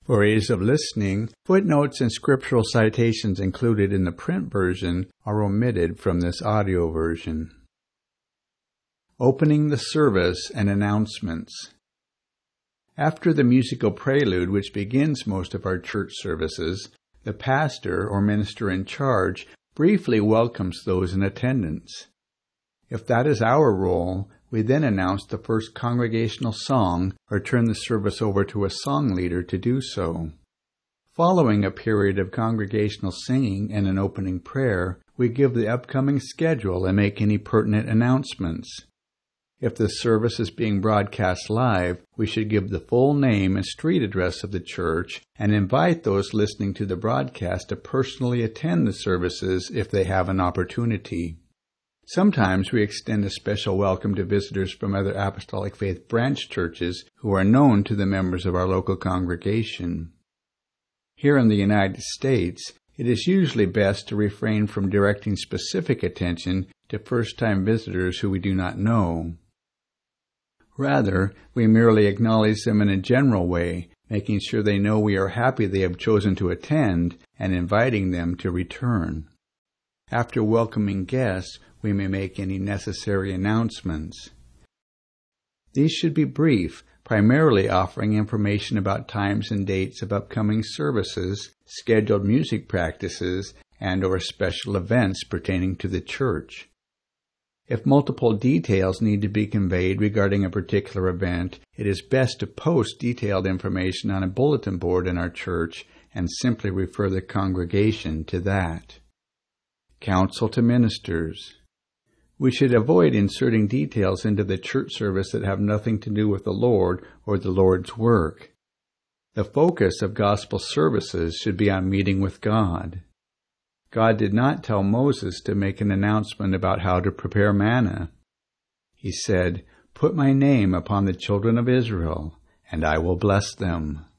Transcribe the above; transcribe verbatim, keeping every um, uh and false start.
For ease of listening, footnotes and scriptural citations included in the print version are omitted from this audio version. Opening the service and announcements. After the musical prelude, which begins most of our church services, the pastor or minister in charge briefly welcomes those in attendance. If that is our role, we then announce the first congregational song or turn the service over to a song leader to do so. Following a period of congregational singing and an opening prayer, we give the upcoming schedule and make any pertinent announcements. If the service is being broadcast live, we should give the full name and street address of the church and invite those listening to the broadcast to personally attend the services if they have an opportunity. Sometimes we extend a special welcome to visitors from other Apostolic Faith branch churches who are known to the members of our local congregation. Here in the United States, it is usually best to refrain from directing specific attention to first-time visitors who we do not know. Rather, we merely acknowledge them in a general way, making sure they know we are happy they have chosen to attend and inviting them to return. After welcoming guests, we may make any necessary announcements. These should be brief, primarily offering information about times and dates of upcoming services, scheduled music practices, and or special events pertaining to the church. If multiple details need to be conveyed regarding a particular event, it is best to post detailed information on a bulletin board in our church and simply refer the congregation to that. Counsel to ministers. We should avoid inserting details into the church service that have nothing to do with the Lord or the Lord's work. The focus of gospel services should be on meeting with God. God did not tell Moses to make an announcement about how to prepare manna. He said, "Put my name upon the children of Israel, and I will bless them."